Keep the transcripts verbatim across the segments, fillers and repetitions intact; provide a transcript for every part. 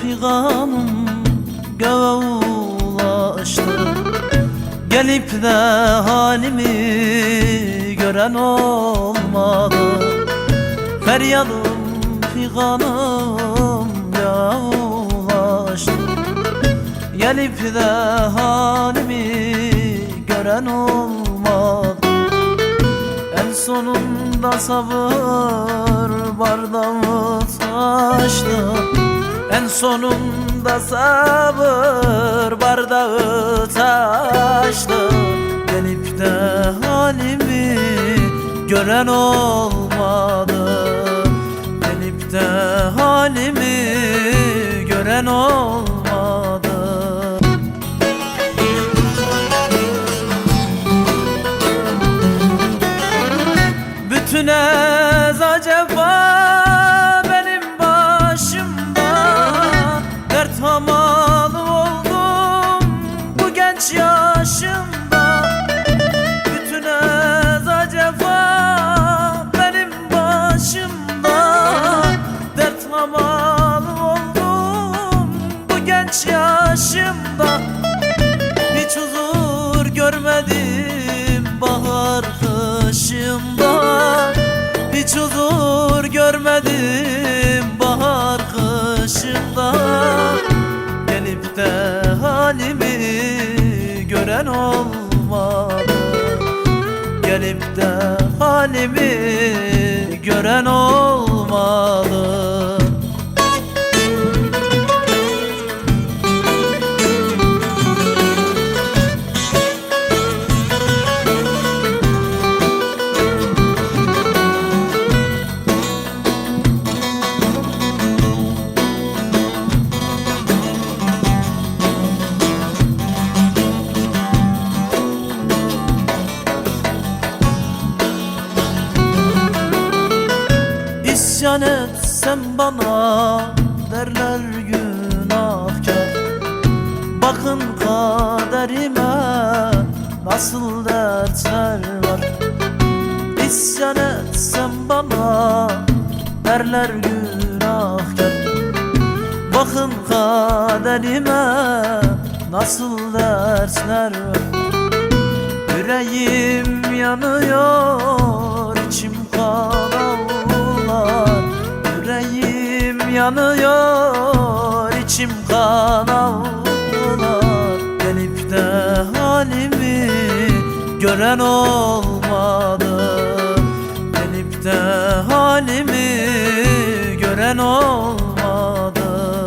figanım göğe ulaştı. Gelip de halimi gören olmadı. Feryadım figanım göğe ulaştı. Gelip de halimi gören olmadı. En sonunda sabır bardağı taştı. En sonunda sabır bardağı taştı. Gelip de halimi gören olmadı. Gelip de halimi gören olmadı. Bütün eza cefa benim başımda. Dert hamalı oldum bu genç yaşımda. Bütün eza cefa benim başımda. Dert hamalı oldum bu genç yaşımda. Hiç huzur görmedim bahar kışımda. Hiç huzur görmedim bahar kışımda. Gelip de halimi gören olmadı. Gelip de halimi gören olmadı. İsyan etsem bana derler günahkar. Bakın kaderime nasıl dertler var. İsyan etsem bana derler günahkar. Bakın kaderime nasıl dertler var. Yüreğim yanıyor, içim kan ağlar. Yüreğim yanıyor, içim kan ağlar. Gelip de halimi gören olmadı. Gelip de halimi gören olmadı.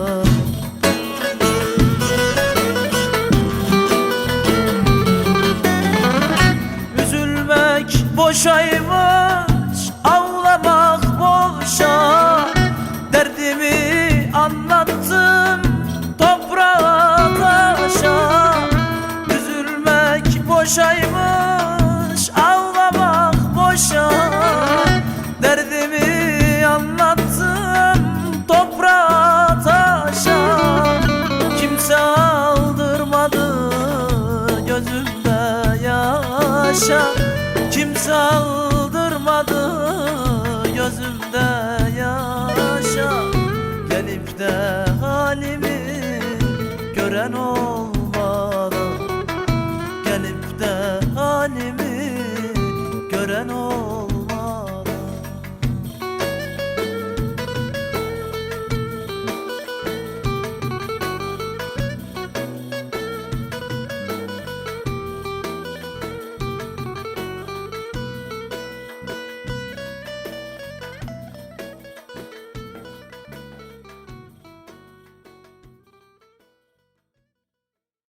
Üzülmek boşaymış, ağlamak boşa. Derdimi anlattım toprağa taşa. Üzülmek boşaymış, ağlamak boşa. Derdimi anlattım toprağa taşa. Kimse aldırmadı gözümde yaşa. Kimse aldırmadı gözümde yaşa. Gelip de halimi gören olmadı. Gelip de halimi gören olmadı.